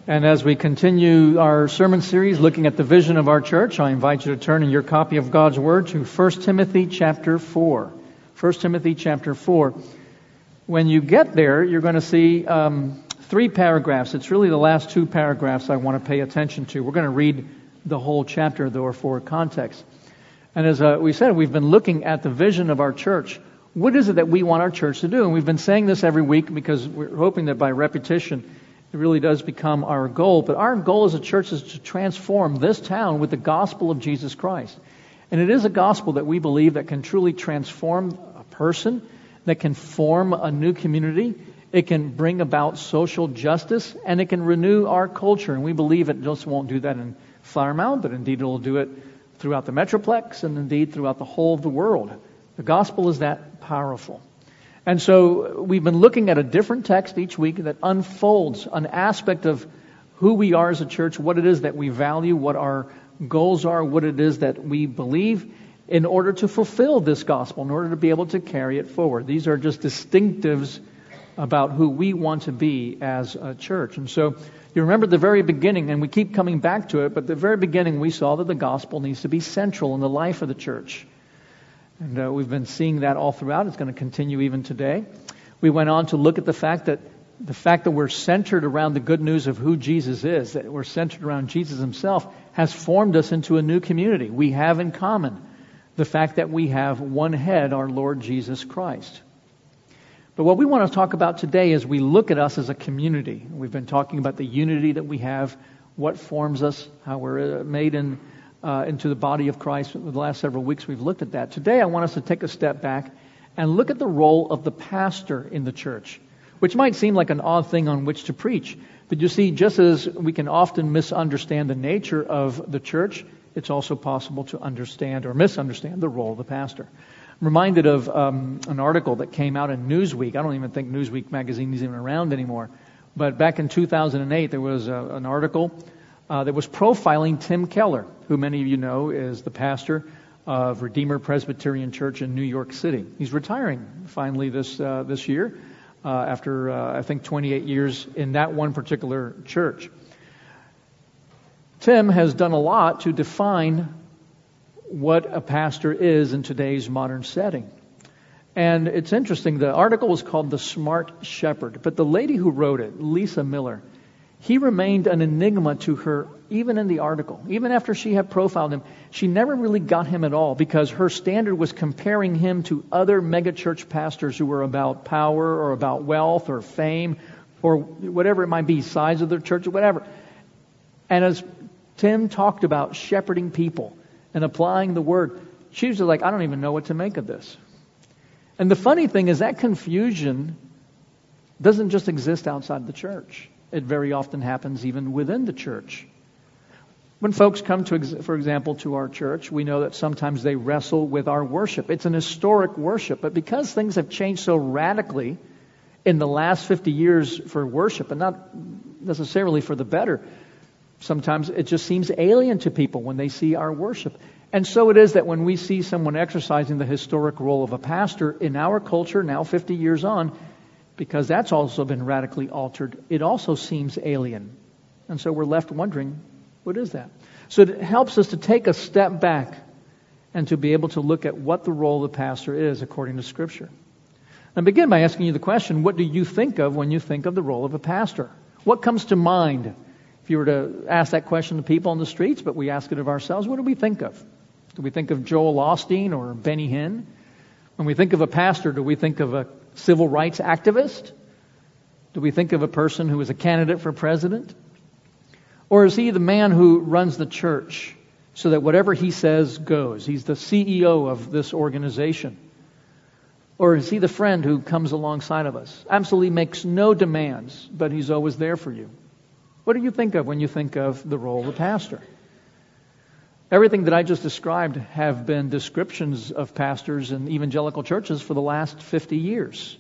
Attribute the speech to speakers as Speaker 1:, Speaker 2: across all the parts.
Speaker 1: And as we continue our sermon series looking at the vision of our church, I invite you to turn in your copy of God's Word to 1 Timothy chapter 4. 1 Timothy chapter 4. When you get there, you're going to see three paragraphs. It's really the last two paragraphs I want to pay attention to. We're going to read the whole chapter, though, for context. And as we said, we've been looking at the vision of our church. What is it that we want our church to do? And we've been saying this every week because we're hoping that by repetition, it really does become our goal. But our goal as a church is to transform this town with the gospel of Jesus Christ. And it is a gospel that we believe that can truly transform a person, that can form a new community. It can bring about social justice, and it can renew our culture. And we believe it just won't do that in Flower Mound, but indeed it will do it throughout the Metroplex and indeed throughout the whole of the world. The gospel is that powerful. And so we've been looking at a different text each week that unfolds an aspect of who we are as a church, what it is that we value, what our goals are, what it is that we believe in order to fulfill this gospel, in order to be able to carry it forward. These are just distinctives about who we want to be as a church. And so you remember the very beginning, and we keep coming back to it, but the very beginning we saw that the gospel needs to be central in the life of the church. And we've been seeing that all throughout. It's going to continue even today. We went on to look at the fact that we're centered around the good news of who Jesus is, that we're centered around Jesus himself, has formed us into a new community. We have in common the fact that we have one head, our Lord Jesus Christ. But what we want to talk about today is we look at us as a community. We've been talking about the unity that we have, what forms us, how we're made into the body of Christ. For the last several weeks we've looked at that. Today I want us to take a step back and look at the role of the pastor in the church, which might seem like an odd thing on which to preach. But you see, just as we can often misunderstand the nature of the church, it's also possible to understand or misunderstand the role of the pastor. I'm reminded of an article that came out in Newsweek. I don't even think Newsweek magazine is even around anymore. But back in 2008, there was an article that was profiling Tim Keller, who many of you know is the pastor of Redeemer Presbyterian Church in New York City. He's retiring finally this year after, I think, 28 years in that one particular church. Tim has done a lot to define what a pastor is in today's modern setting. And it's interesting, the article was called The Smart Shepherd, but the lady who wrote it, Lisa Miller, he remained an enigma to her even in the article. Even after she had profiled him, she never really got him at all because her standard was comparing him to other megachurch pastors who were about power or about wealth or fame or whatever it might be, size of their church or whatever. And as Tim talked about shepherding people and applying the word, she was like, I don't even know what to make of this. And the funny thing is that confusion doesn't just exist outside the church. It very often happens even within the church. When folks come, for example, to our church, we know that sometimes they wrestle with our worship. It's an historic worship, but because things have changed so radically in the last 50 years for worship, and not necessarily for the better, sometimes it just seems alien to people when they see our worship. And so it is that when we see someone exercising the historic role of a pastor in our culture, now 50 years on, because that's also been radically altered, it also seems alien. And so we're left wondering, what is that? So it helps us to take a step back and to be able to look at what the role of the pastor is according to Scripture. And begin by asking you the question, what do you think of when you think of the role of a pastor? What comes to mind? If you were to ask that question to people on the streets, but we ask it of ourselves, what do we think of? Do we think of Joel Osteen or Benny Hinn? When we think of a pastor, do we think of a civil rights activist? Do we think of a person who is a candidate for president? Or is he the man who runs the church so that whatever he says goes? He's the CEO of this organization. Or is he the friend who comes alongside of us? Absolutely makes no demands, but he's always there for you. What do you think of when you think of the role of the pastor? Everything that I just described have been descriptions of pastors in evangelical churches for the last 50 years.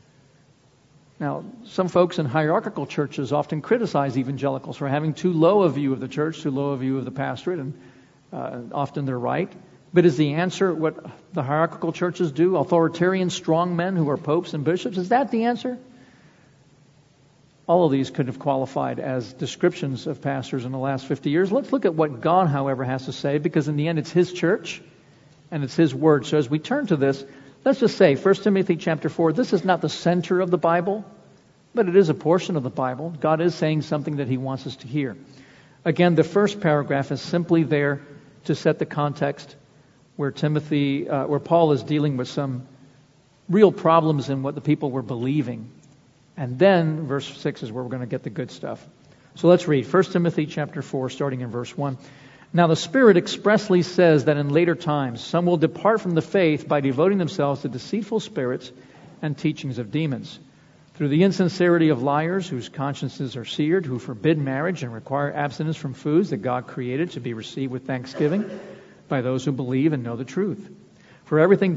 Speaker 1: Now, some folks in hierarchical churches often criticize evangelicals for having too low a view of the church, too low a view of the pastorate, and often they're right. But is the answer what the hierarchical churches do? Authoritarian strong men who are popes and bishops? Is that the answer? All of these could have qualified as descriptions of pastors in the last 50 years. Let's look at what God, however, has to say, because in the end it's His church and it's His word. So as we turn to this, let's just say 1 Timothy chapter 4, this is not the center of the Bible, but it is a portion of the Bible. God is saying something that He wants us to hear. Again, the first paragraph is simply there to set the context where Paul is dealing with some real problems in what the people were believing. And then verse 6 is where we're going to get the good stuff. So let's read 1 Timothy chapter 4, starting in verse 1. Now the Spirit expressly says that in later times some will depart from the faith by devoting themselves to deceitful spirits and teachings of demons, through the insincerity of liars whose consciences are seared, who forbid marriage and require abstinence from foods that God created to be received with thanksgiving by those who believe and know the truth. For everything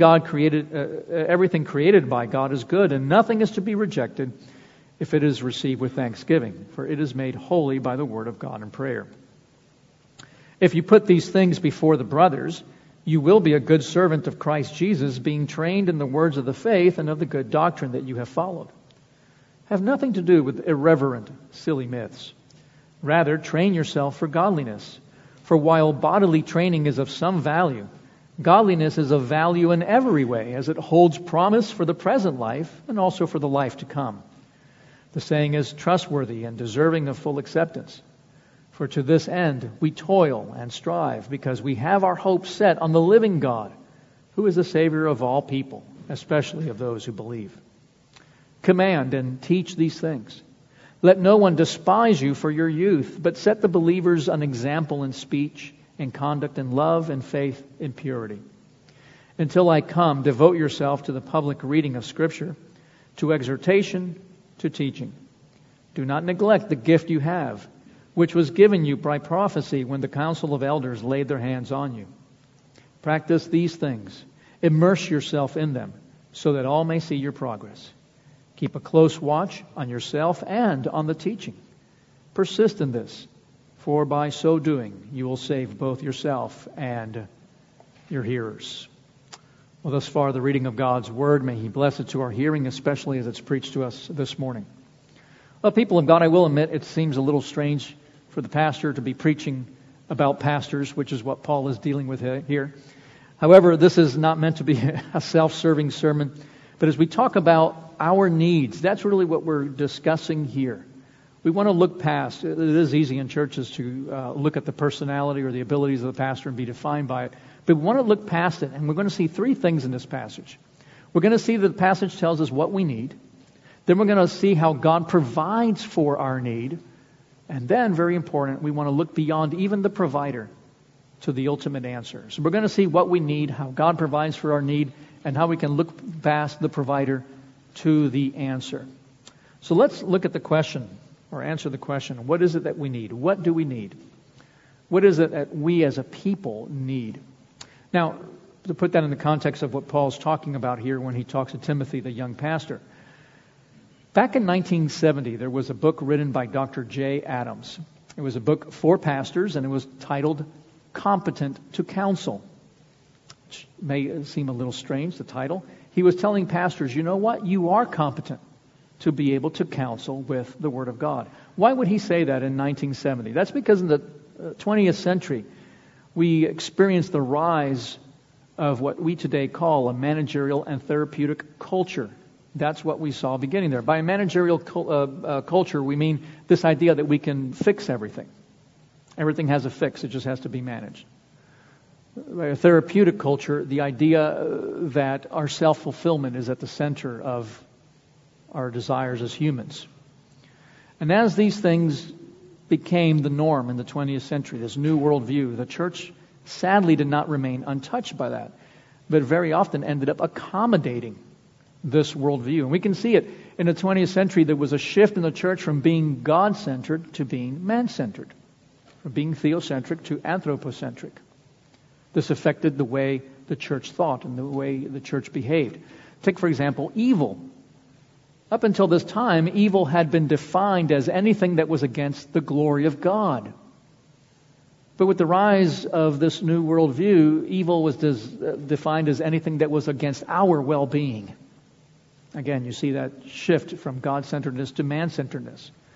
Speaker 1: created by God is good, and nothing is to be rejected if it is received with thanksgiving, for it is made holy by the word of God and prayer. If you put these things before the brothers, you will be a good servant of Christ Jesus, being trained in the words of the faith and of the good doctrine that you have followed. Have nothing to do with irreverent, silly myths. Rather, train yourself for godliness. For while bodily training is of some value, godliness is of value in every way, as it holds promise for the present life and also for the life to come. The saying is trustworthy and deserving of full acceptance. For to this end we toil and strive, because we have our hope set on the living God, who is the Savior of all people, especially of those who believe. Command and teach these things. Let no one despise you for your youth, but set the believers an example in speech, in conduct, in love, in faith, in purity. Until I come, devote yourself to the public reading of Scripture, to exhortation, to teaching. Do not neglect the gift you have, which was given you by prophecy when the council of elders laid their hands on you. Practice these things. Immerse yourself in them, so that all may see your progress. Keep a close watch on yourself and on the teaching. Persist in this, for by so doing you will save both yourself and your hearers. Well, thus far the reading of God's Word. May He bless it to our hearing, especially as it's preached to us this morning. Well, people of God, I will admit it seems a little strange for the pastor to be preaching about pastors, which is what Paul is dealing with here. However, this is not meant to be a self-serving sermon. But as we talk about our needs, that's really what we're discussing here. We want to look past. It is easy in churches to look at the personality or the abilities of the pastor and be defined by it. But we want to look past it, and we're going to see three things in this passage. We're going to see that the passage tells us what we need. Then we're going to see how God provides for our need. And then, very important, we want to look beyond even the provider to the ultimate answer. So we're going to see what we need, how God provides for our need, and how we can look past the provider to the answer. So let's look at the question, or answer the question, what is it that we need? What do we need? What is it that we as a people need? Now, to put that in the context of what Paul's talking about here when he talks to Timothy, the young pastor. Back in 1970, there was a book written by Dr. J. Adams. It was a book for pastors, and it was titled Competent to Counsel. Which may seem a little strange, the title. He was telling pastors, you know what? You are competent to be able to counsel with the Word of God. Why would he say that in 1970? That's because in the 20th century, we experienced the rise of what we today call a managerial and therapeutic culture. That's what we saw beginning there. By a managerial culture, we mean this idea that we can fix everything. Everything has a fix, it just has to be managed. By a therapeutic culture, the idea that our self-fulfillment is at the center of our desires as humans. And as these things became the norm in the 20th century, this new worldview, the church sadly did not remain untouched by that, but very often ended up accommodating this worldview. And we can see it in the 20th century. There was a shift in the church from being God-centered to being man-centered, from being theocentric to anthropocentric. This affected the way the church thought and the way the church behaved. Take, for example, evil. Up until this time, evil had been defined as anything that was against the glory of God. But with the rise of this new worldview, evil was defined as anything that was against our well-being. Again, you see that shift from God-centeredness to man-centeredness.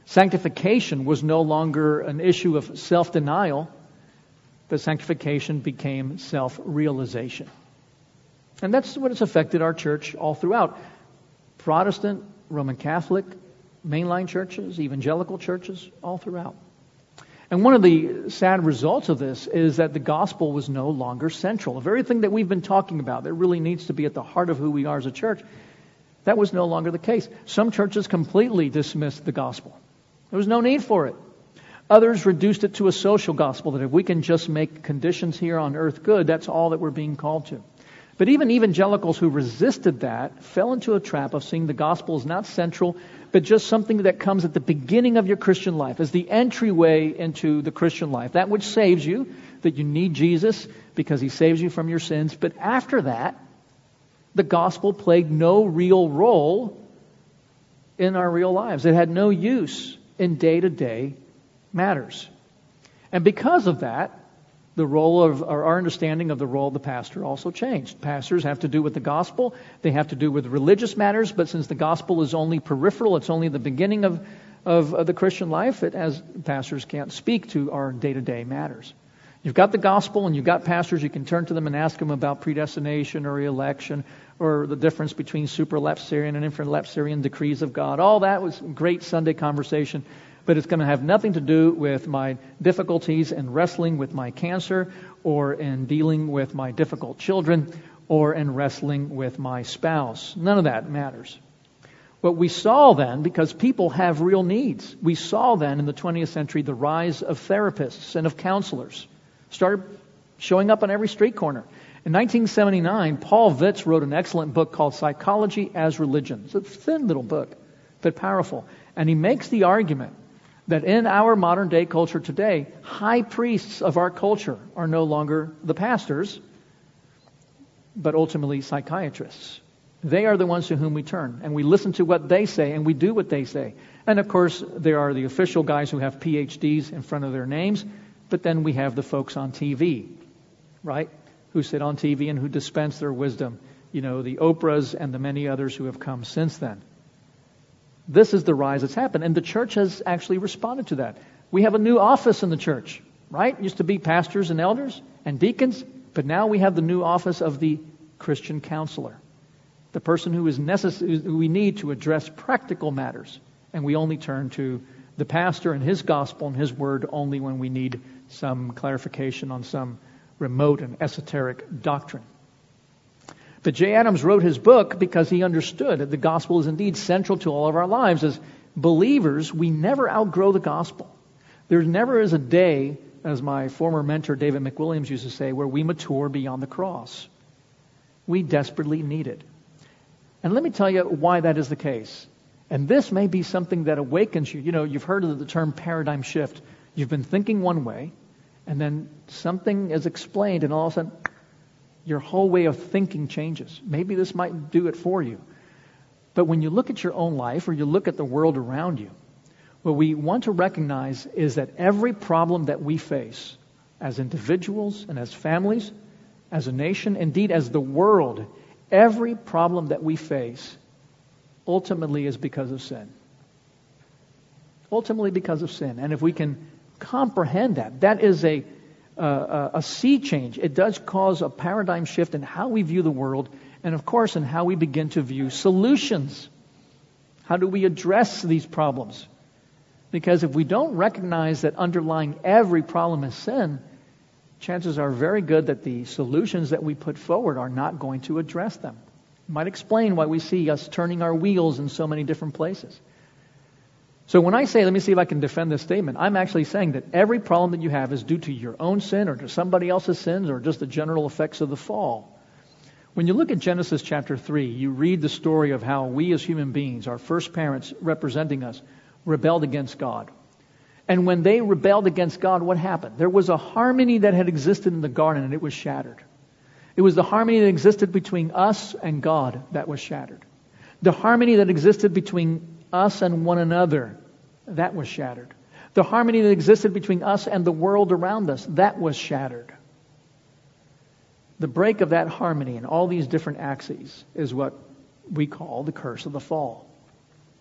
Speaker 1: Sanctification was no longer an issue of self-denial, but sanctification became self-realization. And that's what has affected our church all throughout. Protestant, Roman Catholic, mainline churches, evangelical churches, all throughout. And one of the sad results of this is that the gospel was no longer central. The very thing that we've been talking about that really needs to be at the heart of who we are as a church, that was no longer the case. Some churches completely dismissed the gospel. There was no need for it. Others reduced it to a social gospel, that if we can just make conditions here on earth good, that's all that we're being called to. But even evangelicals who resisted that fell into a trap of seeing the gospel as not central, but just something that comes at the beginning of your Christian life, as the entryway into the Christian life. That which saves you, that you need Jesus because He saves you from your sins. But after that, the gospel played no real role in our real lives. It had no use in day-to-day matters. And because of that, the role of our understanding of the role of the pastor also changed. Pastors have to do with the gospel. They have to do with religious matters. But since the gospel is only peripheral, it's only the beginning of the Christian life, as pastors can't speak to our day-to-day matters. You've got the gospel and you've got pastors. You can turn to them and ask them about predestination or election or the difference between super-lapsarian and infra-lapsarian decrees of God. All that was great Sunday conversation. But it's going to have nothing to do with my difficulties in wrestling with my cancer, or in dealing with my difficult children, or in wrestling with my spouse. None of that matters. What we saw then, because people have real needs, we saw then in the 20th century the rise of therapists and of counselors. Started showing up on every street corner. In 1979, Paul Vitz wrote an excellent book called Psychology as Religion. It's a thin little book, but powerful. And he makes the argument that in our modern day culture today, high priests of our culture are no longer the pastors, but ultimately psychiatrists. They are the ones to whom we turn, and we listen to what they say, and we do what they say. And of course, there are the official guys who have PhDs in front of their names, but then we have the folks on TV, right, who sit on TV and who dispense their wisdom. You know, the Oprahs and the many others who have come since then. This is the rise that's happened, and the church has actually responded to that. We have a new office in the church, right? It used to be pastors and elders and deacons, but now we have the new office of the Christian counselor, the person who is necessary, who we need to address practical matters, and we only turn to the pastor and his gospel and his word only when we need some clarification on some remote and esoteric doctrine. But Jay Adams wrote his book because he understood that the gospel is indeed central to all of our lives. As believers, we never outgrow the gospel. There never is a day, as my former mentor David McWilliams used to say, where we mature beyond the cross. We desperately need it. And let me tell you why that is the case. And this may be something that awakens you. You know, you've heard of the term paradigm shift. You've been thinking one way, and then something is explained, and all of a sudden, your whole way of thinking changes. Maybe this might do it for you. But when you look at your own life, or you look at the world around you, what we want to recognize is that every problem that we face as individuals and as families, as a nation, indeed as the world, every problem that we face ultimately is because of sin. Ultimately because of sin. And if we can comprehend that, that is a sea change. It does cause a paradigm shift in how we view the world, and of course in how we begin to view solutions. How do we address these problems? Because if we don't recognize that underlying every problem is sin, chances are very good that the solutions that we put forward are not going to address them. It might explain why we see us turning our wheels in so many different places. So when I say, let me see if I can defend this statement, I'm actually saying that every problem that you have is due to your own sin or to somebody else's sins or just the general effects of the fall. When you look at Genesis chapter 3, you read the story of how we as human beings, our first parents representing us, rebelled against God. And when they rebelled against God, what happened? There was a harmony that had existed in the garden, and it was shattered. It was the harmony that existed between us and God that was shattered. The harmony that existed between us and one another, that was shattered. The harmony that existed between us and the world around us, that was shattered. The break of that harmony and all these different axes is what we call the curse of the fall.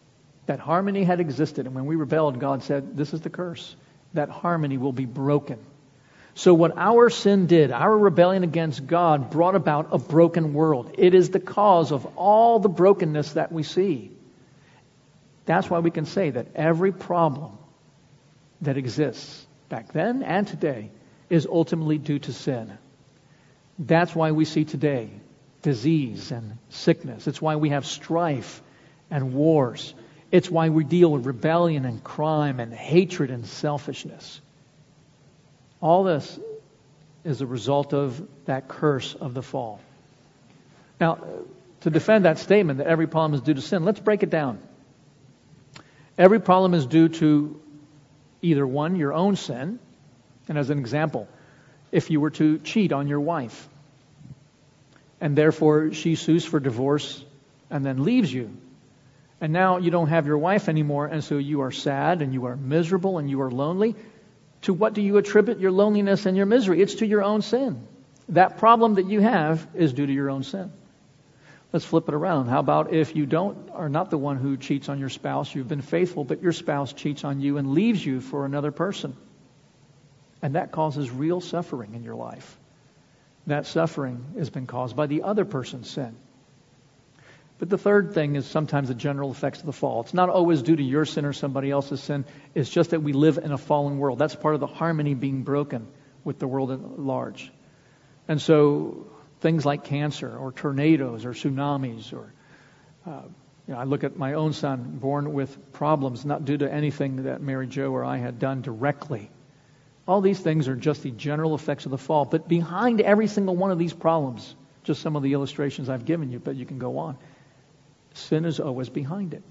Speaker 1: That harmony had existed, and when we rebelled, God said, this is the curse. That harmony will be broken. So what our sin did, our rebellion against God, brought about a broken world. It is the cause of all the brokenness that we see. That's why we can say that every problem that exists back then and today is ultimately due to sin. That's why we see today disease and sickness. It's why we have strife and wars. It's why we deal with rebellion and crime and hatred and selfishness. All this is a result of that curse of the fall. Now, to defend that statement that every problem is due to sin, let's break it down. Every problem is due to either one, your own sin, and as an example, if you were to cheat on your wife, and therefore she sues for divorce and then leaves you, and now you don't have your wife anymore, and so you are sad and you are miserable and you are lonely. To what do you attribute your loneliness and your misery? It's to your own sin. That problem that you have is due to your own sin. Let's flip it around. How about if you are not the one who cheats on your spouse, you've been faithful, but your spouse cheats on you and leaves you for another person. And that causes real suffering in your life. That suffering has been caused by the other person's sin. But the third thing is sometimes the general effects of the fall. It's not always due to your sin or somebody else's sin. It's just that we live in a fallen world. That's part of the harmony being broken with the world at large. And so things like cancer or tornadoes or tsunamis or I look at my own son born with problems not due to anything that Mary Jo or I had done directly. All these things are just the general effects of the fall. But behind every single one of these problems, just some of the illustrations I've given you, but you can go on, sin is always behind it.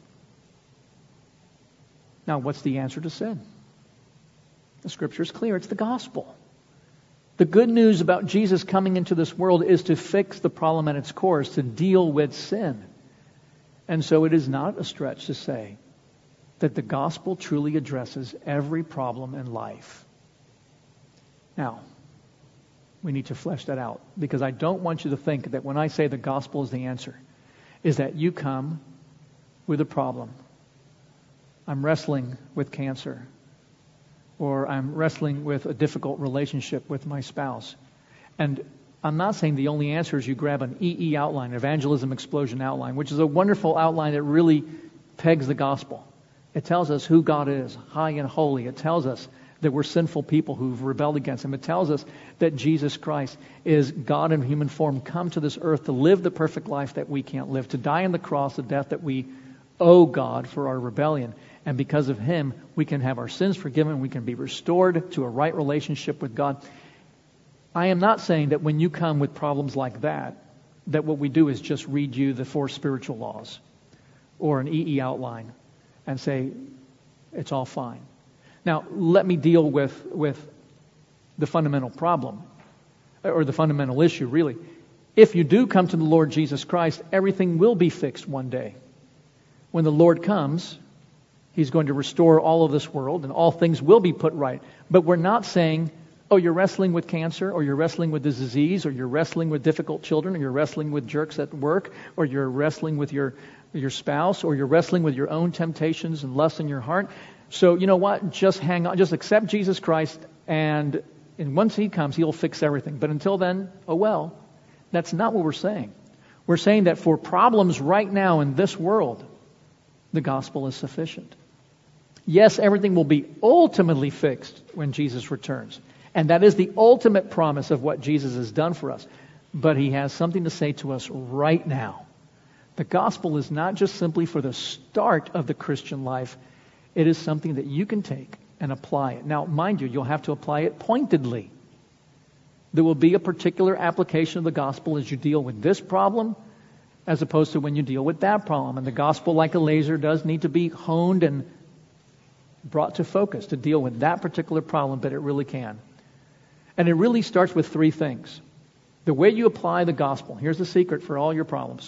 Speaker 1: Now, what's the answer to sin? The Scripture is clear. It's the gospel. The good news about Jesus coming into this world is to fix the problem at its core, is to deal with sin. And so it is not a stretch to say that the gospel truly addresses every problem in life. Now, we need to flesh that out, because I don't want you to think that when I say the gospel is the answer, is that you come with a problem. I'm wrestling with cancer, or I'm wrestling with a difficult relationship with my spouse. And I'm not saying the only answer is you grab an EE outline, Evangelism Explosion outline, which is a wonderful outline that really pegs the gospel. It tells us who God is, high and holy. It tells us that we're sinful people who've rebelled against Him. It tells us that Jesus Christ is God in human form, come to this earth to live the perfect life that we can't live, to die on the cross, the death that we owe God for our rebellion. And because of Him, we can have our sins forgiven, we can be restored to a right relationship with God. I am not saying that when you come with problems like that what we do is just read you the 4 spiritual laws or an EE outline and say, it's all fine. Now, let me deal with the fundamental problem, or the fundamental issue, really. If you do come to the Lord Jesus Christ, everything will be fixed one day. When the Lord comes, He's going to restore all of this world, and all things will be put right. But we're not saying, oh, you're wrestling with cancer, or you're wrestling with this disease, or you're wrestling with difficult children, or you're wrestling with jerks at work, or you're wrestling with your spouse, or you're wrestling with your own temptations and lusts in your heart. So, you know what? Just hang on. Just accept Jesus Christ, and once He comes, He'll fix everything. But until then, oh well. That's not what we're saying. We're saying that for problems right now in this world, the gospel is sufficient. Yes, everything will be ultimately fixed when Jesus returns. And that is the ultimate promise of what Jesus has done for us. But He has something to say to us right now. The gospel is not just simply for the start of the Christian life. It is something that you can take and apply it. Now, mind you, you'll have to apply it pointedly. There will be a particular application of the gospel as you deal with this problem, as opposed to when you deal with that problem. And the gospel, like a laser, does need to be honed and brought to focus to deal with that particular problem, but it really can. And it really starts with 3 things. The way you apply the gospel, here's the secret for all your problems.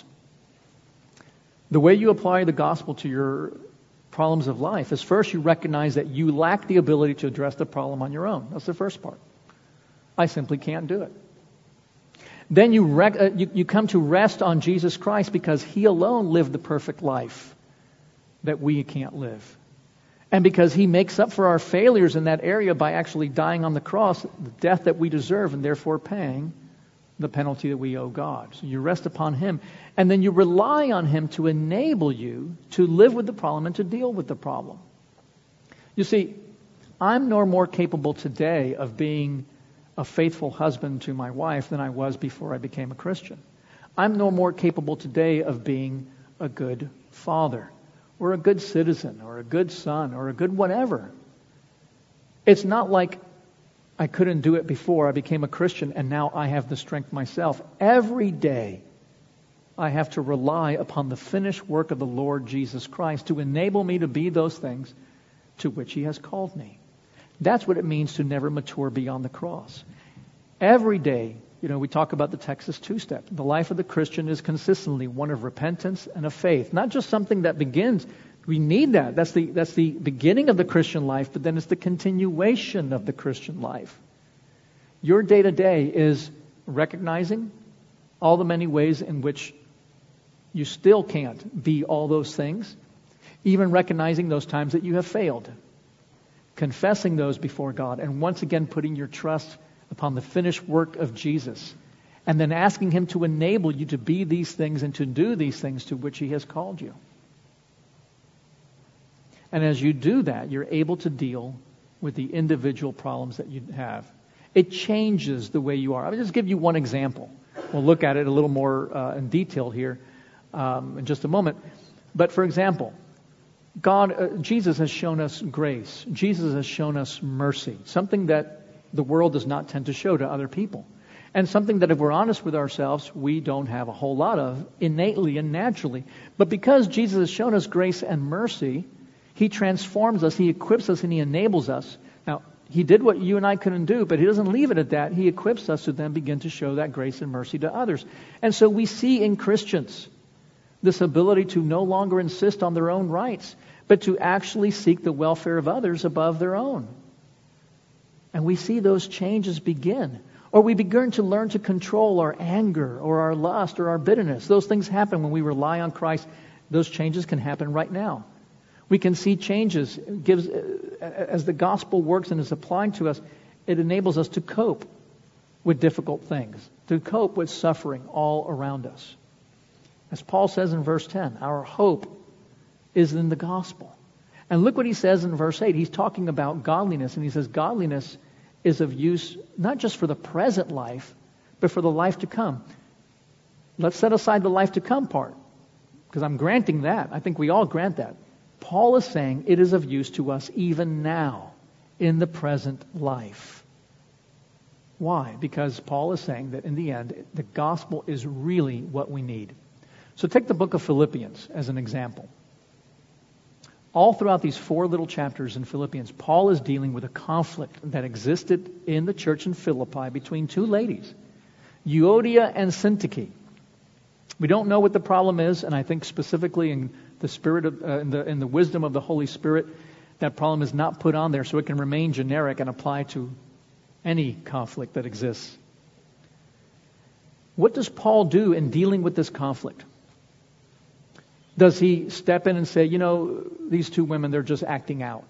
Speaker 1: The way you apply the gospel to your problems of life is, first you recognize that you lack the ability to address the problem on your own. That's the first part. I simply can't do it. Then you come to rest on Jesus Christ because He alone lived the perfect life that we can't live. And because he makes up for our failures in that area by actually dying on the cross, the death that we deserve, and therefore paying the penalty that we owe God. So you rest upon him, and then you rely on him to enable you to live with the problem and to deal with the problem. You see, I'm no more capable today of being a faithful husband to my wife than I was before I became a Christian. I'm no more capable today of being a good father, or a good citizen, or a good son, or a good whatever. It's not like I couldn't do it before I became a Christian and now I have the strength myself. Every day I have to rely upon the finished work of the Lord Jesus Christ to enable me to be those things to which he has called me. That's what it means to never mature beyond the cross. Every day, we talk about the Texas two-step. The life of the Christian is consistently one of repentance and of faith. Not just something that begins. We need that. That's the beginning of the Christian life, but then it's the continuation of the Christian life. Your day-to-day is recognizing all the many ways in which you still can't be all those things, even recognizing those times that you have failed, confessing those before God, and once again putting your trust upon the finished work of Jesus, and then asking him to enable you to be these things and to do these things to which he has called you. And as you do that, you're able to deal with the individual problems that you have. It changes the way you are. I'll just give you one example. We'll look at it a little more in detail here in just a moment. But for example, Jesus has shown us grace. Jesus has shown us mercy, something that the world does not tend to show to other people. And something that, if we're honest with ourselves, we don't have a whole lot of innately and naturally. But because Jesus has shown us grace and mercy, he transforms us, he equips us, and he enables us. Now, he did what you and I couldn't do, but he doesn't leave it at that. He equips us to then begin to show that grace and mercy to others. And so we see in Christians this ability to no longer insist on their own rights, but to actually seek the welfare of others above their own. And we see those changes begin. Or we begin to learn to control our anger or our lust or our bitterness. Those things happen when we rely on Christ. Those changes can happen right now. We can see changes. As the gospel works and is applied to us, it enables us to cope with difficult things, to cope with suffering all around us. As Paul says in verse 10, our hope is in the gospel. And look what he says in verse 8. He's talking about godliness, and he says godliness is of use not just for the present life, but for the life to come. Let's set aside the life to come part, because I'm granting that. I think we all grant that. Paul is saying it is of use to us even now, in the present life. Why? Because Paul is saying that in the end, the gospel is really what we need. So take the book of Philippians as an example. All throughout these 4 little chapters in Philippians, Paul is dealing with a conflict that existed in the church in Philippi between 2 ladies, Euodia and Syntyche. We don't know what the problem is, and I think specifically in the spirit of, in the wisdom of the Holy Spirit, that problem is not put on there so it can remain generic and apply to any conflict that exists. What does Paul do in dealing with this conflict? Does he step in and say, these 2 women, they're just acting out?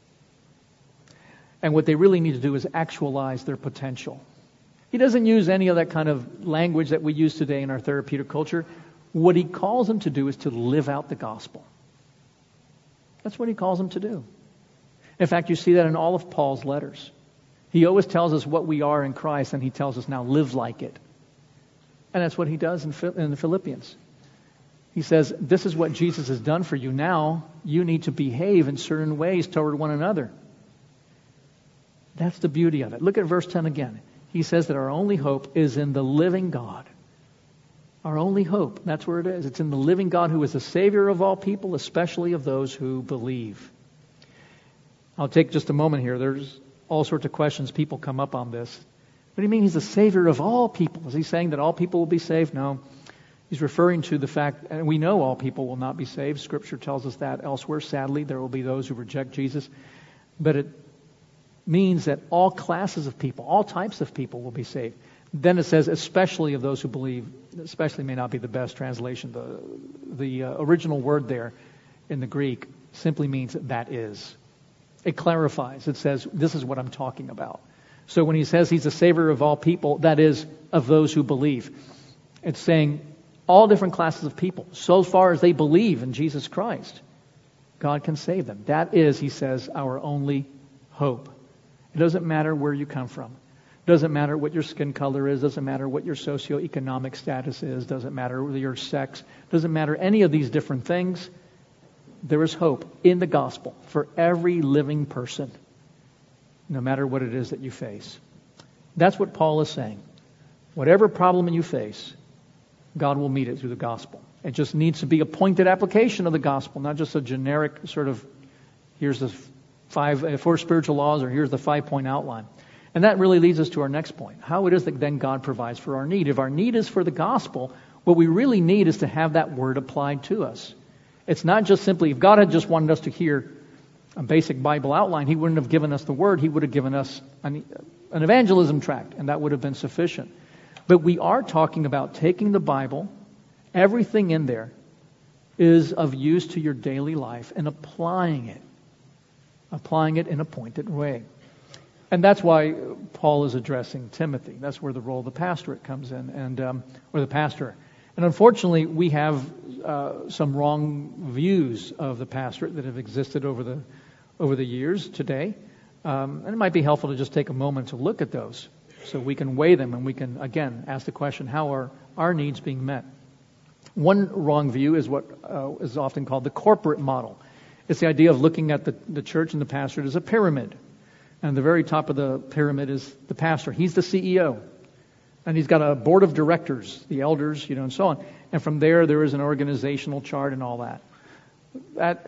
Speaker 1: And what they really need to do is actualize their potential. He doesn't use any of that kind of language that we use today in our therapeutic culture. What he calls them to do is to live out the gospel. That's what he calls them to do. In fact, you see that in all of Paul's letters. He always tells us what we are in Christ, and he tells us now live like it. And that's what he does in the Philippians. He says, this is what Jesus has done for you. Now you need to behave in certain ways toward one another. That's the beauty of it. Look at verse 10 again. He says that our only hope is in the living God. Our only hope, that's where it is. It's in the living God who is the Savior of all people, especially of those who believe. I'll take just a moment here. There's all sorts of questions people come up on this. What do you mean he's the Savior of all people? Is he saying that all people will be saved? No. He's referring to the fact, and we know all people will not be saved. Scripture tells us that elsewhere. Sadly, there will be those who reject Jesus. But it means that all classes of people, all types of people will be saved. Then it says, especially of those who believe. Especially may not be the best translation. The original word there in the Greek simply means that is. It clarifies. It says, this is what I'm talking about. So when he says he's the Savior of all people, that is, of those who believe. It's saying all different classes of people, so far as they believe in Jesus Christ, God can save them. That is, he says, our only hope. It doesn't matter where you come from. It doesn't matter what your skin color is. It doesn't matter what your socioeconomic status is. It doesn't matter your sex. It doesn't matter any of these different things. There is hope in the gospel for every living person, no matter what it is that you face. That's what Paul is saying. Whatever problem you face, God will meet it through the gospel. It just needs to be a pointed application of the gospel, not just a generic sort of, here's the four spiritual laws, or here's the 5-point outline. And that really leads us to our next point, how it is that then God provides for our need. If our need is for the gospel, what we really need is to have that word applied to us. It's not just simply, if God had just wanted us to hear a basic Bible outline, He wouldn't have given us the word. He would have given us an evangelism tract, and that would have been sufficient. But we are talking about taking the Bible, everything in there is of use to your daily life, and applying it in a pointed way. And that's why Paul is addressing Timothy. That's where the role of the pastorate comes in, or the pastor. And unfortunately, we have some wrong views of the pastorate that have existed over the years today. And it might be helpful to just take a moment to look at those so we can weigh them and we can, again, ask the question, how are our needs being met? One wrong view is what is often called the corporate model. It's the idea of looking at the church and the pastorate as a pyramid. And the very top of the pyramid is the pastor. He's the CEO. And he's got a board of directors, the elders, and so on. And from there is an organizational chart and all that. That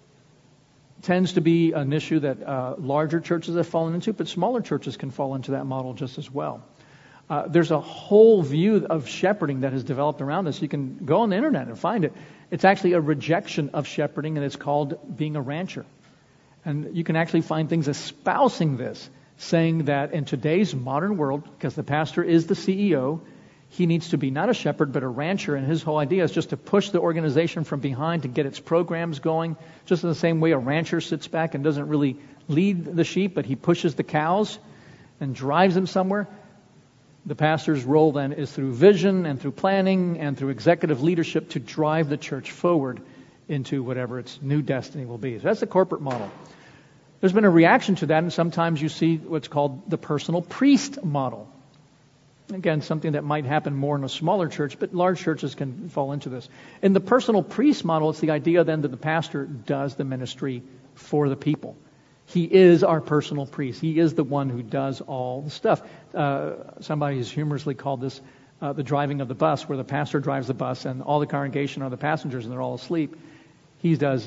Speaker 1: tends to be an issue that larger churches have fallen into, but smaller churches can fall into that model just as well. There's a whole view of shepherding that has developed around this. You can go on the internet and find it. It's actually a rejection of shepherding, and it's called being a rancher. And you can actually find things espousing this, saying that in today's modern world, because the pastor is the CEO, he needs to be not a shepherd but a rancher, and his whole idea is just to push the organization from behind to get its programs going, just in the same way a rancher sits back and doesn't really lead the sheep, but he pushes the cows and drives them somewhere. The pastor's role then is through vision and through planning and through executive leadership to drive the church forward into whatever its new destiny will be. So that's the corporate model. There's been a reaction to that, and sometimes you see what's called the personal priest model. Again, something that might happen more in a smaller church, but large churches can fall into this. In the personal priest model, it's the idea then that the pastor does the ministry for the people. He is our personal priest. He is the one who does all the stuff. Somebody has humorously called this the driving of the bus, where the pastor drives the bus and all the congregation are the passengers and they're all asleep. He does,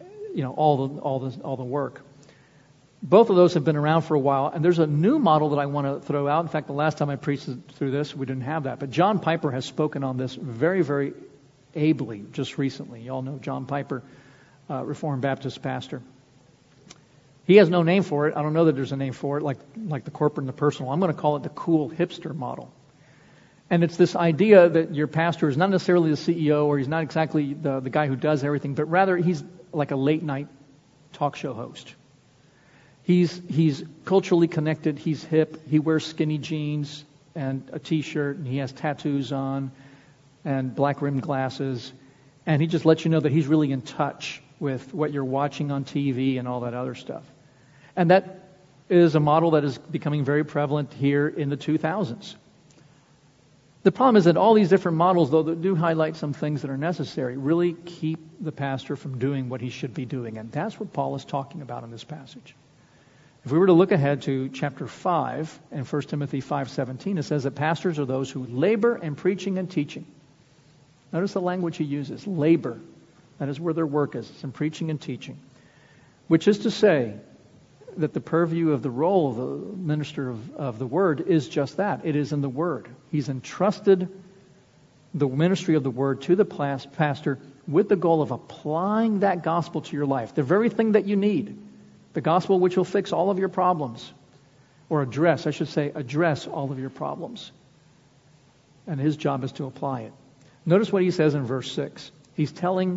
Speaker 1: all the work. Both of those have been around for a while, and there's a new model that I want to throw out. In fact, the last time I preached through this, we didn't have that. But John Piper has spoken on this very, very ably just recently. You all know John Piper, Reformed Baptist pastor. He has no name for it. I don't know that there's a name for it, like the corporate and the personal. I'm going to call it the cool hipster model. And it's this idea that your pastor is not necessarily the CEO, or he's not exactly the guy who does everything, but rather he's like a late-night talk show host. He's culturally connected. He's hip. He wears skinny jeans and a T-shirt, and he has tattoos on and black-rimmed glasses. And he just lets you know that he's really in touch with what you're watching on TV and all that other stuff. And that is a model that is becoming very prevalent here in the 2000s. The problem is that all these different models, though, that do highlight some things that are necessary, really keep the pastor from doing what he should be doing. And that's what Paul is talking about in this passage. If we were to look ahead to chapter 5 in 1 Timothy 5:17, it says that pastors are those who labor in preaching and teaching. Notice the language he uses, labor. That is where their work is. It's in preaching and teaching. Which is to say that the purview of the role of the minister of the Word is just that. It is in the Word. He's entrusted the ministry of the Word to the pastor with the goal of applying that gospel to your life. The very thing that you need. The gospel which will fix all of your problems. Or address all of your problems. And his job is to apply it. Notice what he says in verse 6. He's telling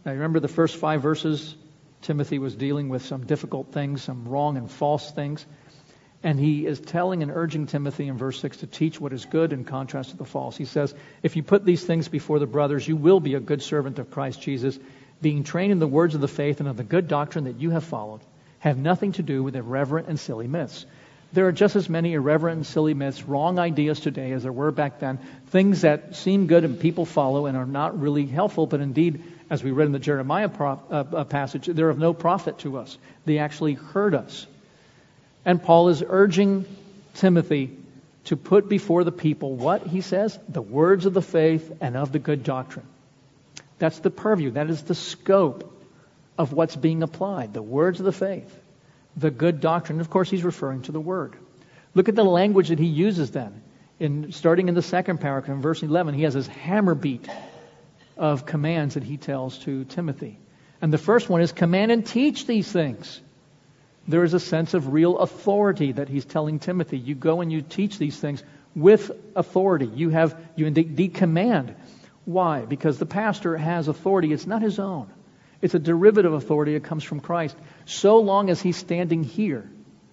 Speaker 1: Now, remember the first 5 verses? Timothy was dealing with some difficult things, some wrong and false things. And he is telling and urging Timothy in verse 6 to teach what is good in contrast to the false. He says, if you put these things before the brothers, you will be a good servant of Christ Jesus, being trained in the words of the faith and of the good doctrine that you have followed. Have nothing to do with irreverent and silly myths. There are just as many irreverent and silly myths, wrong ideas today as there were back then, things that seem good and people follow and are not really helpful, but indeed, as we read in the Jeremiah passage, they're of no profit to us. They actually hurt us. And Paul is urging Timothy to put before the people what, he says? The words of the faith and of the good doctrine. That's the purview. That is the scope of what's being applied. The words of the faith. The good doctrine. Of course, he's referring to the Word. Look at the language that he uses then. Starting in the second paragraph, in verse 11, he has his hammer beat of commands that he tells to Timothy. And the first one is command and teach these things. There is a sense of real authority that he's telling Timothy. You go and you teach these things with authority. You indeed command. Why? Because the pastor has authority. It's not his own. It's a derivative authority that comes from Christ. So long as he's standing here,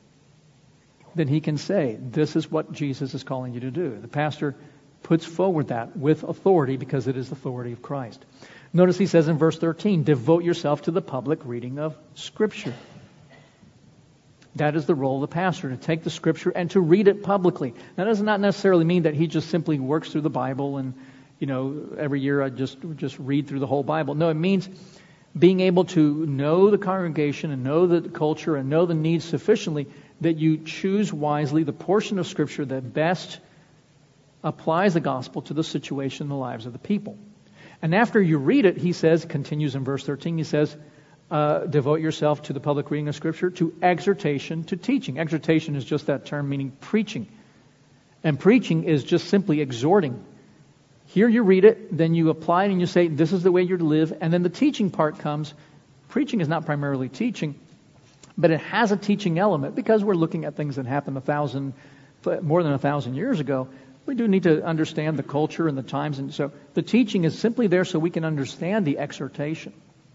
Speaker 1: then he can say, this is what Jesus is calling you to do. The pastor puts forward that with authority because it is the authority of Christ. Notice he says in verse 13, devote yourself to the public reading of Scripture. That is the role of the pastor, to take the Scripture and to read it publicly. That does not necessarily mean that he just simply works through the Bible and, every year I just read through the whole Bible. No, it means being able to know the congregation and know the culture and know the needs sufficiently that you choose wisely the portion of Scripture that best applies the gospel to the situation in the lives of the people. And after you read it, he says, continues in verse 13, he says, devote yourself to the public reading of Scripture, to exhortation, to teaching. Exhortation is just that term meaning preaching. And preaching is just simply exhorting. Here you read it, then you apply it and you say, this is the way you're to live. And then the teaching part comes. Preaching is not primarily teaching, but it has a teaching element because we're looking at things that happened more than 1,000 years ago. We do need to understand the culture and the times. And so the teaching is simply there so we can understand the exhortation.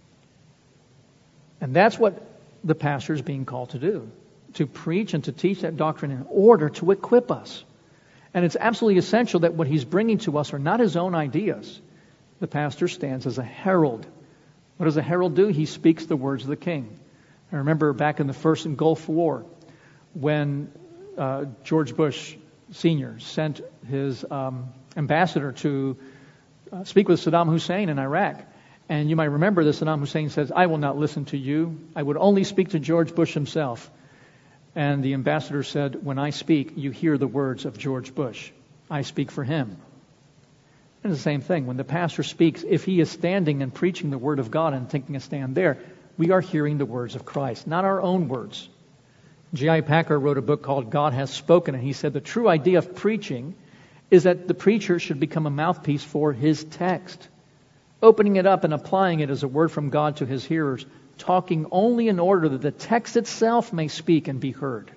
Speaker 1: And that's what the pastor is being called to do, to preach and to teach that doctrine in order to equip us. And it's absolutely essential that what he's bringing to us are not his own ideas. The pastor stands as a herald. What does a herald do? He speaks the words of the king. I remember back in the first Gulf War when George Bush Sr. sent his ambassador to speak with Saddam Hussein in Iraq. And you might remember that Saddam Hussein says, I will not listen to you. I would only speak to George Bush himself. And the ambassador said, when I speak, you hear the words of George Bush. I speak for him. And it's the same thing. When the pastor speaks, if he is standing and preaching the Word of God and taking a stand there, we are hearing the words of Christ, not our own words. J.I. Packer wrote a book called God Has Spoken, and he said the true idea of preaching is that the preacher should become a mouthpiece for his text, opening it up and applying it as a word from God to his hearers, talking only in order that the text itself may speak and be heard.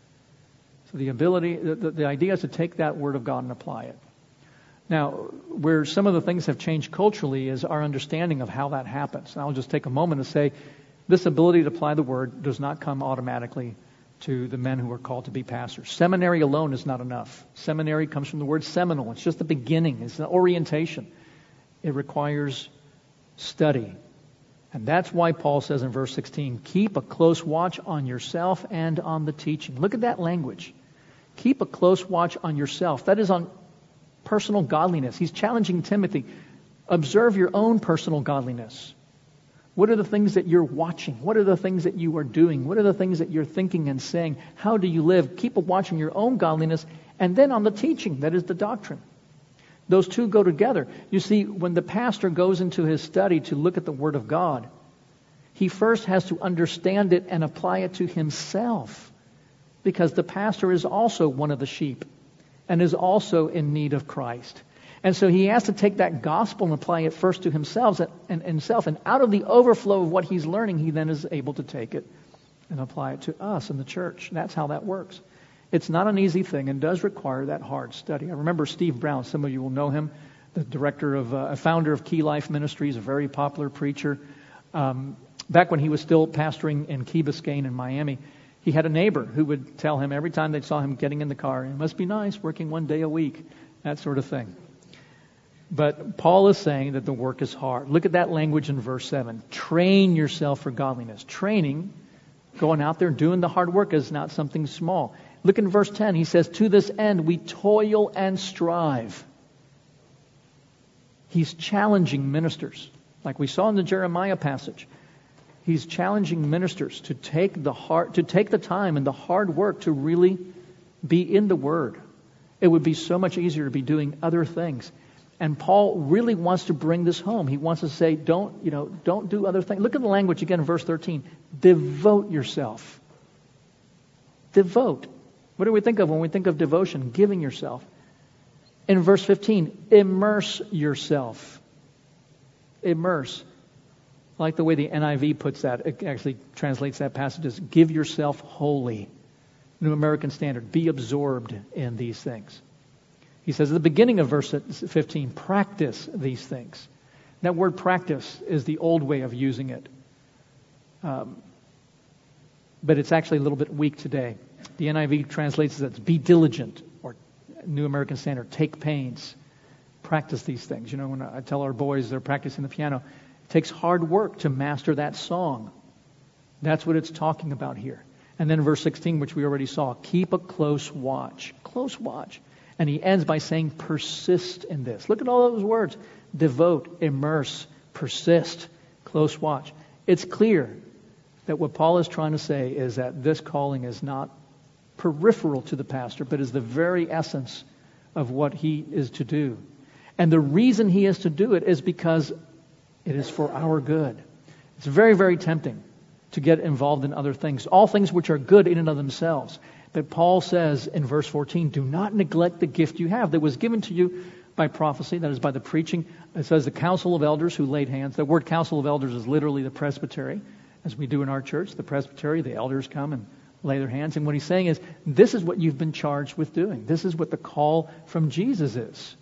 Speaker 1: So the idea is to take that Word of God and apply it. Now, where some of the things have changed culturally is our understanding of how that happens. And I'll just take a moment to say, this ability to apply the Word does not come automatically to the men who are called to be pastors. Seminary alone is not enough. Seminary comes from the word seminal. It's just the beginning. It's an orientation. It requires study. And that's why Paul says in verse 16, keep a close watch on yourself and on the teaching. Look at that language. Keep a close watch on yourself. That is on personal godliness. He's challenging Timothy. Observe your own personal godliness. What are the things that you're watching? What are the things that you are doing? What are the things that you're thinking and saying? How do you live? Keep a watch on your own godliness and then on the teaching, that is the doctrine. Those two go together. You see, when the pastor goes into his study to look at the Word of God, he first has to understand it and apply it to himself, because the pastor is also one of the sheep and is also in need of Christ. And so he has to take that gospel and apply it first to himself, and out of the overflow of what he's learning, he then is able to take it and apply it to us in the church. That's how that works. It's not an easy thing and does require that hard study. I remember Steve Brown. Some of you will know him. the director of, a founder of Key Life Ministries, a very popular preacher. Back when he was still pastoring in Key Biscayne in Miami, he had a neighbor who would tell him every time they saw him getting in the car, it must be nice working one day a week, that sort of thing. But Paul is saying that the work is hard. Look at that language in verse 7. Train yourself for godliness. Training, going out there doing the hard work, is not something small. Look in verse 10. He says, to this end we toil and strive. He's challenging ministers, like we saw in the Jeremiah passage. He's challenging ministers to take the time and the hard work to really be in the Word. It would be so much easier to be doing other things. And Paul really wants to bring this home. He wants to say, don't do other things. Look at the language again in verse 13. Devote yourself. Devote. What do we think of when we think of devotion? Giving yourself. In verse 15, immerse yourself. Immerse. I like the way the NIV puts that. It actually translates that passage as give yourself wholly. New American Standard. Be absorbed in these things. He says at the beginning of verse 15, practice these things. That word practice is the old way of using it. But it's actually a little bit weak today. The NIV translates it as be diligent, or New American Standard, take pains. Practice these things. You know, when I tell our boys they're practicing the piano, it takes hard work to master that song. That's what it's talking about here. And then verse 16, which we already saw, keep a close watch. Close watch. And he ends by saying, persist in this. Look at all those words. Devote, immerse, persist, close watch. It's clear that what Paul is trying to say is that this calling is not peripheral to the pastor, but is the very essence of what he is to do. And the reason he is to do it is because it is for our good. It's very, very tempting to get involved in other things, all things which are good in and of themselves. But Paul says in verse 14, do not neglect the gift you have that was given to you by prophecy, that is by the preaching. It says the council of elders who laid hands. The word council of elders is literally the presbytery, as we do in our church. The presbytery, the elders come and lay their hands. And what he's saying is, this is what you've been charged with doing. This is what the call from Jesus is.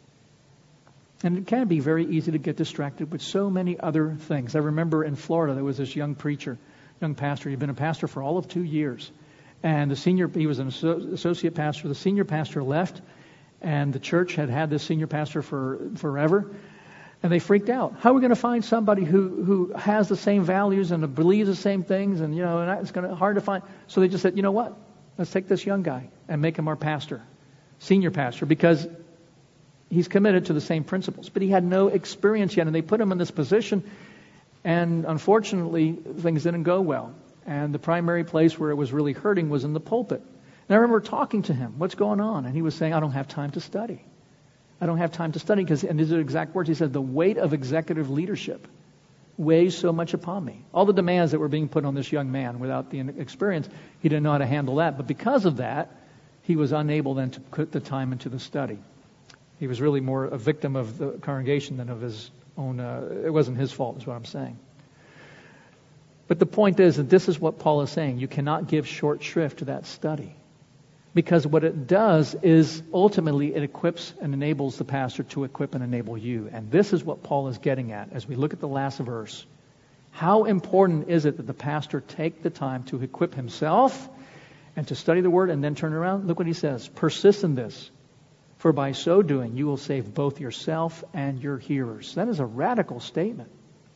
Speaker 1: And it can be very easy to get distracted with so many other things. I remember in Florida, there was this young pastor. He'd been a pastor for all of 2 years. And he was an associate pastor. The senior pastor left, and the church had this senior pastor for forever. And they freaked out. How are we going to find somebody who has the same values and believes the same things? And, and it's hard to find. So they just said, you know what? Let's take this young guy and make him our pastor, senior pastor, because he's committed to the same principles. But he had no experience yet, and they put him in this position. And unfortunately, things didn't go well. And the primary place where it was really hurting was in the pulpit. And I remember talking to him, what's going on? And he was saying, I don't have time to study. I don't have time to study because, and these are exact words, he said, the weight of executive leadership weighs so much upon me. All the demands that were being put on this young man without the experience, he didn't know how to handle that. But because of that, he was unable then to put the time into the study. He was really more a victim of the congregation than of his own, it wasn't his fault is what I'm saying. But the point is that this is what Paul is saying. You cannot give short shrift to that study. Because what it does is ultimately it equips and enables the pastor to equip and enable you. And this is what Paul is getting at as we look at the last verse. How important is it that the pastor take the time to equip himself and to study the Word and then turn around? Look what he says. Persist in this, for by so doing you will save both yourself and your hearers. That is a radical statement.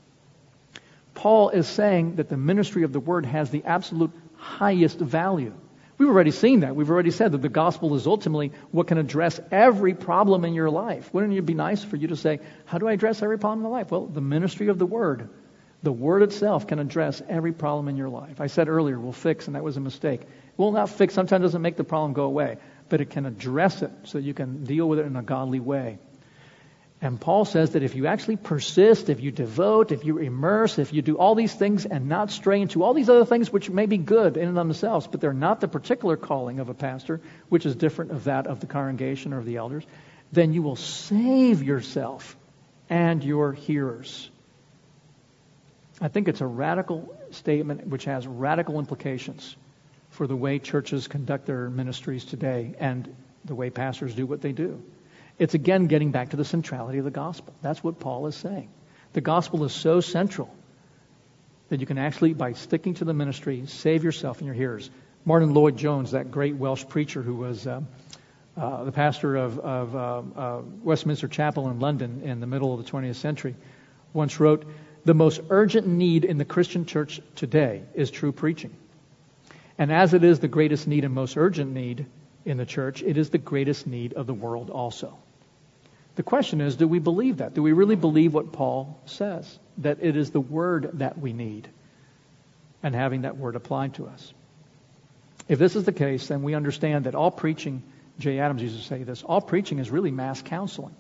Speaker 1: Paul is saying that the ministry of the Word has the absolute highest value. We've already seen that. We've already said that the gospel is ultimately what can address every problem in your life. Wouldn't it be nice for you to say, how do I address every problem in my life? Well, the ministry of the Word itself can address every problem in your life. I said earlier, we'll fix, and that was a mistake. It will not fix. Sometimes it doesn't make the problem go away, but it can address it so you can deal with it in a godly way. And Paul says that if you actually persist, if you devote, if you immerse, if you do all these things and not stray into all these other things which may be good in and of themselves, but they're not the particular calling of a pastor, which is different of that of the congregation or of the elders, then you will save yourself and your hearers. I think it's a radical statement which has radical implications for the way churches conduct their ministries today and the way pastors do what they do. It's again getting back to the centrality of the gospel. That's what Paul is saying. The gospel is so central that you can actually, by sticking to the ministry, save yourself and your hearers. Martin Lloyd-Jones, that great Welsh preacher who was the pastor of Westminster Chapel in London in the middle of the 20th century, once wrote, "The most urgent need in the Christian church today is true preaching. And as it is the greatest need and most urgent need in the church, it is the greatest need of the world also." The question is, do we believe that? Do we really believe what Paul says? That it is the word that we need, and having that word applied to us. If this is the case, then we understand that all preaching, Jay Adams used to say this, all preaching is really mass counseling.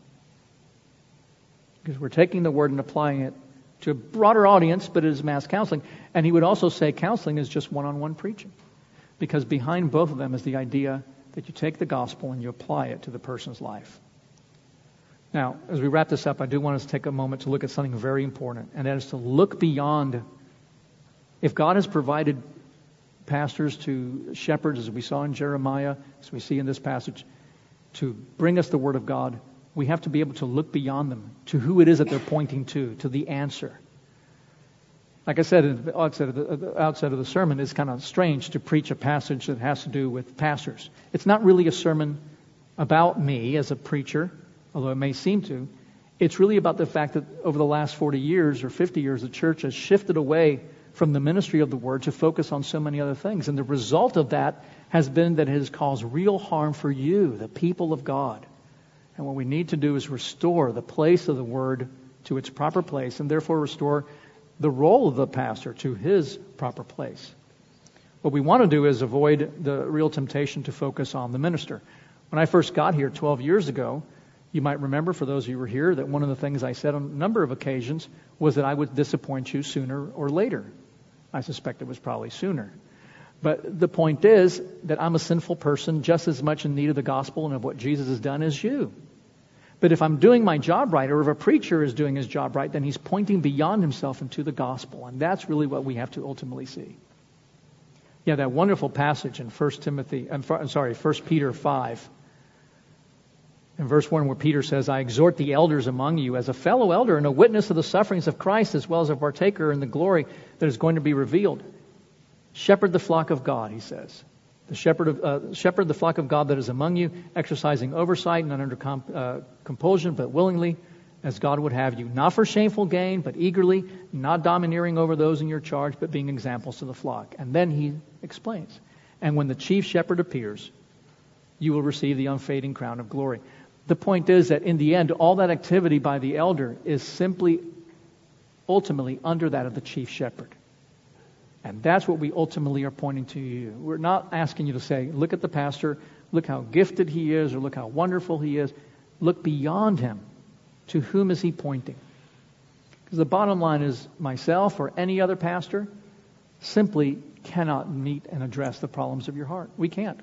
Speaker 1: Because we're taking the word and applying it to a broader audience, but it is mass counseling. And he would also say counseling is just one-on-one preaching. Because behind both of them is the idea that you take the gospel and you apply it to the person's life. Now, as we wrap this up, I do want us to take a moment to look at something very important, and that is to look beyond. If God has provided pastors to shepherds, as we saw in Jeremiah, as we see in this passage, to bring us the Word of God, we have to be able to look beyond them to who it is that they're pointing to the answer. Like I said at the outset of the sermon, it's kind of strange to preach a passage that has to do with pastors. It's not really a sermon about me as a preacher, although it may seem to. It's really about the fact that over the last 40 years or 50 years, the church has shifted away from the ministry of the Word to focus on so many other things. And the result of that has been that it has caused real harm for you, the people of God. And what we need to do is restore the place of the Word to its proper place, and therefore restore the role of the pastor to his proper place. What we want to do is avoid the real temptation to focus on the minister. When I first got here 12 years ago, you might remember, for those of you who were here, that one of the things I said on a number of occasions was that I would disappoint you sooner or later. I suspect it was probably sooner. But the point is that I'm a sinful person just as much in need of the gospel and of what Jesus has done as you. But if I'm doing my job right, or if a preacher is doing his job right, then he's pointing beyond himself into the gospel. And that's really what we have to ultimately see. Yeah, that wonderful passage in 1 Peter 5. In verse 1, where Peter says, "I exhort the elders among you as a fellow elder and a witness of the sufferings of Christ, as well as a partaker in the glory that is going to be revealed. Shepherd the flock of God," he says. Shepherd the flock of God that is among you, exercising oversight, not under compulsion, but willingly, as God would have you. Not for shameful gain, but eagerly, not domineering over those in your charge, but being examples to the flock. And then he explains, "And when the chief shepherd appears, you will receive the unfading crown of glory." The point is that in the end, all that activity by the elder is simply, ultimately, under that of the chief shepherd. And that's what we ultimately are pointing to you. We're not asking you to say, look at the pastor, look how gifted he is, or look how wonderful he is. Look beyond him. To whom is he pointing? Because the bottom line is, myself or any other pastor simply cannot meet and address the problems of your heart. We can't.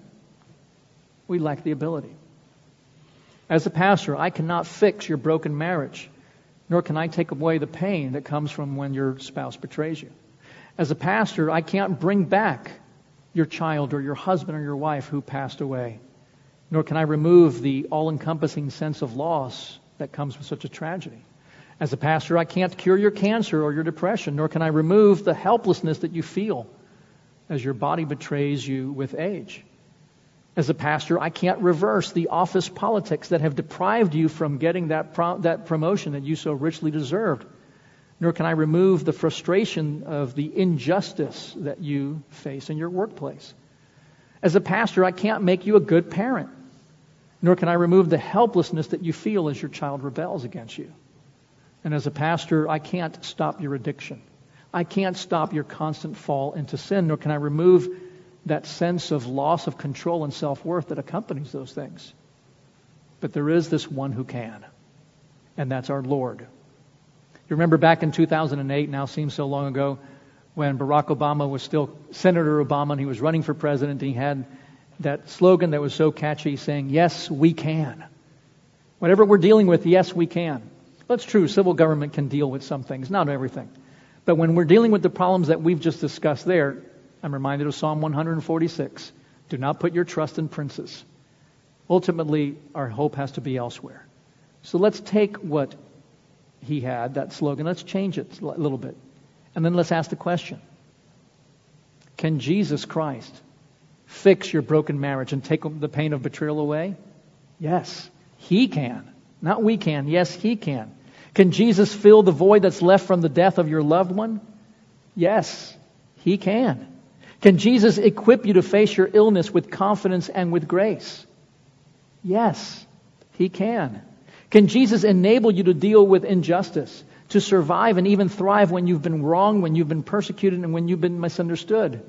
Speaker 1: We lack the ability. As a pastor, I cannot fix your broken marriage, nor can I take away the pain that comes from when your spouse betrays you. As a pastor, I can't bring back your child or your husband or your wife who passed away, nor can I remove the all-encompassing sense of loss that comes with such a tragedy. As a pastor, I can't cure your cancer or your depression, nor can I remove the helplessness that you feel as your body betrays you with age. As a pastor, I can't reverse the office politics that have deprived you from getting that promotion that you so richly deserved. Nor can I remove the frustration of the injustice that you face in your workplace. As a pastor, I can't make you a good parent. Nor can I remove the helplessness that you feel as your child rebels against you. And as a pastor, I can't stop your addiction. I can't stop your constant fall into sin, nor can I remove that sense of loss of control and self-worth that accompanies those things. But there is this one who can, and that's our Lord. You remember back in 2008, now seems so long ago, when Barack Obama was still Senator Obama and he was running for president, and he had that slogan that was so catchy saying, "Yes, we can." Whatever we're dealing with, yes, we can. That's true. Civil government can deal with some things, not everything. But when we're dealing with the problems that we've just discussed there, I'm reminded of Psalm 146. Do not put your trust in princes Ultimately, our hope has to be elsewhere. So let's take what he had, that slogan, let's change it a little bit. And then let's ask the question, can Jesus Christ fix your broken marriage and take the pain of betrayal away? Yes, he can. Not we can. Yes, he can. Can Jesus fill the void that's left from the death of your loved one? Yes, he can. Can Jesus equip you to face your illness with confidence and with grace? Yes, he can. Can Jesus enable you to deal with injustice, to survive and even thrive when you've been wronged, when you've been persecuted, and when you've been misunderstood?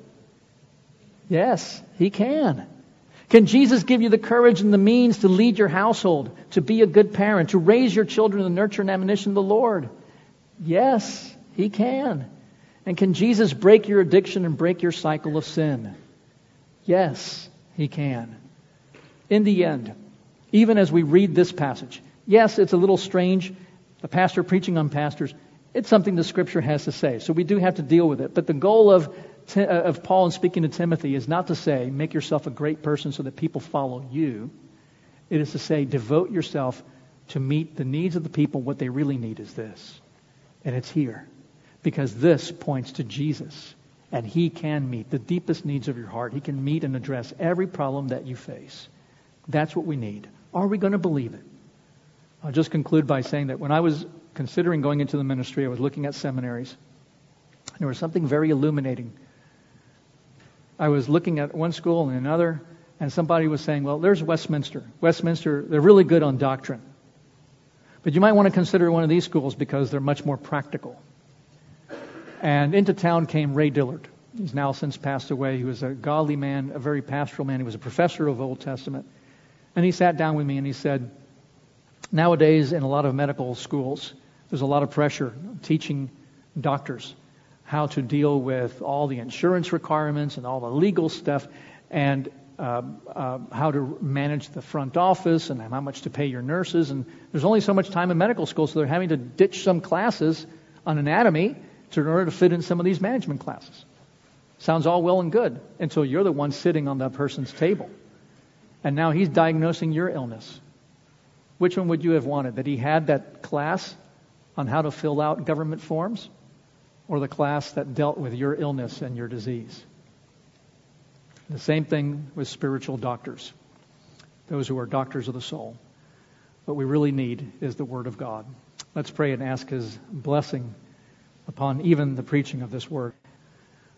Speaker 1: Yes, he can. Can Jesus give you the courage and the means to lead your household, to be a good parent, to raise your children in the nurture and admonition of the Lord? Yes, he can. And can Jesus break your addiction and break your cycle of sin? Yes, he can. In the end, even as we read this passage, yes, it's a little strange, a pastor preaching on pastors. It's something the Scripture has to say, so we do have to deal with it. But the goal of Paul in speaking to Timothy is not to say, make yourself a great person so that people follow you. It is to say, devote yourself to meet the needs of the people. What they really need is this. And it's here. Because this points to Jesus. And he can meet the deepest needs of your heart. He can meet and address every problem that you face. That's what we need. Are we going to believe it? I'll just conclude by saying that when I was considering going into the ministry, I was looking at seminaries. There was something very illuminating. I was looking at one school and another, and somebody was saying, well, there's Westminster. Westminster, they're really good on doctrine. But you might want to consider one of these schools because they're much more practical. And into town came Ray Dillard. He's now since passed away. He was a godly man, a very pastoral man. He was a professor of Old Testament. And he sat down with me and he said, nowadays in a lot of medical schools, there's a lot of pressure teaching doctors how to deal with all the insurance requirements and all the legal stuff, and how to manage the front office and how much to pay your nurses. And there's only so much time in medical school, so they're having to ditch some classes on anatomy in order to fit in some of these management classes. Sounds all well and good until you're the one sitting on that person's table. And now he's diagnosing your illness. Which one would you have wanted? That he had that class on how to fill out government forms? Or the class that dealt with your illness and your disease? The same thing with spiritual doctors. Those who are doctors of the soul. What we really need is the Word of God. Let's pray and ask His blessing upon even the preaching of this Word.